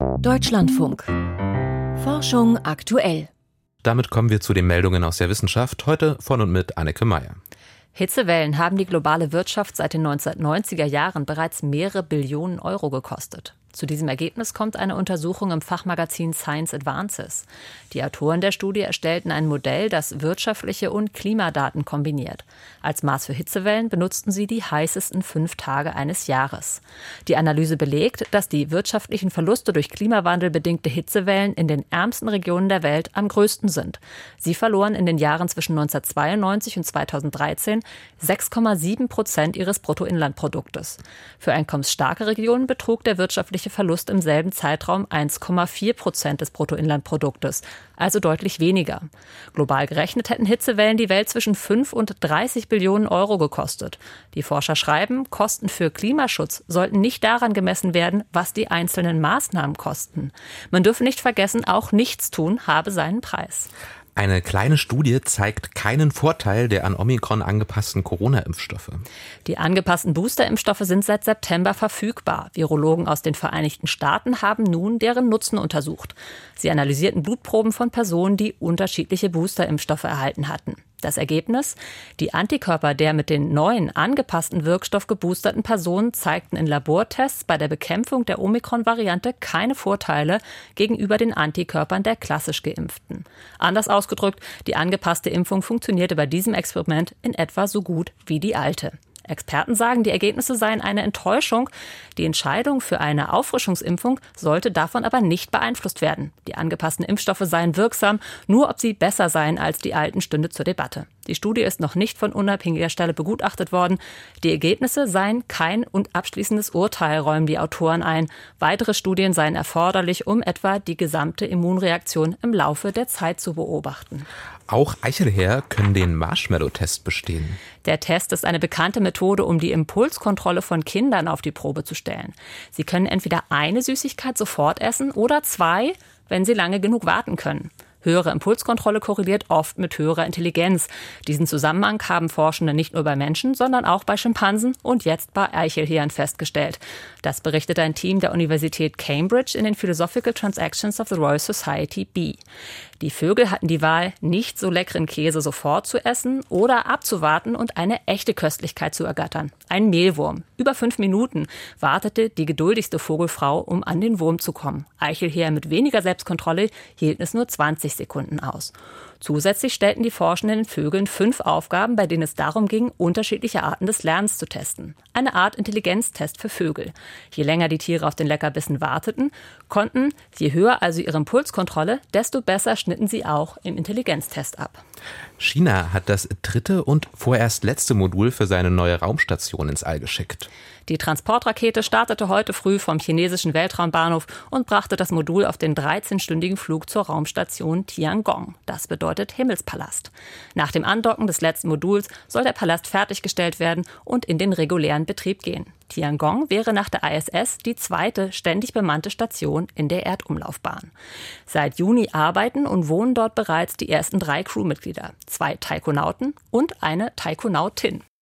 Deutschlandfunk. Forschung aktuell. Damit kommen wir zu den Meldungen aus der Wissenschaft, heute von und mit Anneke Meyer. Hitzewellen haben die globale Wirtschaft seit den 1990er Jahren bereits mehrere Billionen Euro gekostet. Zu diesem Ergebnis kommt eine Untersuchung im Fachmagazin Science Advances. Die Autoren der Studie erstellten ein Modell, das wirtschaftliche und Klimadaten kombiniert. Als Maß für Hitzewellen benutzten sie die heißesten 5 Tage eines Jahres. Die Analyse belegt, dass die wirtschaftlichen Verluste durch klimawandelbedingte Hitzewellen in den ärmsten Regionen der Welt am größten sind. Sie verloren in den Jahren zwischen 1992 und 2013 6,7% ihres Bruttoinlandproduktes. Für einkommensstarke Regionen betrug der wirtschaftliche Verlust im selben Zeitraum 1,4% des Bruttoinlandproduktes, also deutlich weniger. Global gerechnet hätten Hitzewellen die Welt zwischen 5 und 30 Billionen Euro gekostet. Die Forscher schreiben, Kosten für Klimaschutz sollten nicht daran gemessen werden, was die einzelnen Maßnahmen kosten. Man dürfe nicht vergessen, auch Nichtstun habe seinen Preis. Eine kleine Studie zeigt keinen Vorteil der an Omikron angepassten Corona-Impfstoffe. Die angepassten Booster-Impfstoffe sind seit September verfügbar. Virologen aus den Vereinigten Staaten haben nun deren Nutzen untersucht. Sie analysierten Blutproben von Personen, die unterschiedliche Booster-Impfstoffe erhalten hatten. Das Ergebnis? Die Antikörper der mit den neuen, angepassten Wirkstoff geboosterten Personen zeigten in Labortests bei der Bekämpfung der Omikron-Variante keine Vorteile gegenüber den Antikörpern der klassisch Geimpften. Anders ausgedrückt, die angepasste Impfung funktionierte bei diesem Experiment in etwa so gut wie die alte. Experten sagen, die Ergebnisse seien eine Enttäuschung. Die Entscheidung für eine Auffrischungsimpfung sollte davon aber nicht beeinflusst werden. Die angepassten Impfstoffe seien wirksam, nur ob sie besser seien als die alten stünde zur Debatte. Die Studie ist noch nicht von unabhängiger Stelle begutachtet worden. Die Ergebnisse seien kein und abschließendes Urteil, räumen die Autoren ein. Weitere Studien seien erforderlich, um etwa die gesamte Immunreaktion im Laufe der Zeit zu beobachten. Auch Eichelherr können den Marshmallow-Test bestehen. Der Test ist eine bekannte Methode, um die Impulskontrolle von Kindern auf die Probe zu stellen. Sie können entweder eine Süßigkeit sofort essen oder 2, wenn sie lange genug warten können. Höhere Impulskontrolle korreliert oft mit höherer Intelligenz. Diesen Zusammenhang haben Forschende nicht nur bei Menschen, sondern auch bei Schimpansen und jetzt bei Eichelhähern festgestellt. Das berichtet ein Team der Universität Cambridge in den Philosophical Transactions of the Royal Society B. Die Vögel hatten die Wahl, nicht so leckeren Käse sofort zu essen oder abzuwarten und eine echte Köstlichkeit zu ergattern. Ein Mehlwurm. Über 5 Minuten wartete die geduldigste Vogelfrau, um an den Wurm zu kommen. Eichelhäher mit weniger Selbstkontrolle hielten es nur 20 Sekunden aus. Zusätzlich stellten die Forschenden den Vögeln 5 Aufgaben, bei denen es darum ging, unterschiedliche Arten des Lernens zu testen. Eine Art Intelligenztest für Vögel. Je länger die Tiere auf den Leckerbissen warteten, konnten, je höher also ihre Impulskontrolle, desto besser schnitten sie auch im Intelligenztest ab. China hat das 3. und vorerst letzte Modul für seine neue Raumstation ins All geschickt. Die Transportrakete startete heute früh vom chinesischen Weltraumbahnhof und brachte das Modul auf den 13-stündigen Flug zur Raumstation Tiangong. Das bedeutet Himmelspalast. Nach dem Andocken des letzten Moduls soll der Palast fertiggestellt werden und in den regulären Betrieb gehen. Tiangong wäre nach der ISS die 2. ständig bemannte Station in der Erdumlaufbahn. Seit Juni arbeiten und wohnen dort bereits die ersten 3 Crewmitglieder, 2 Taikonauten und eine Taikonautin.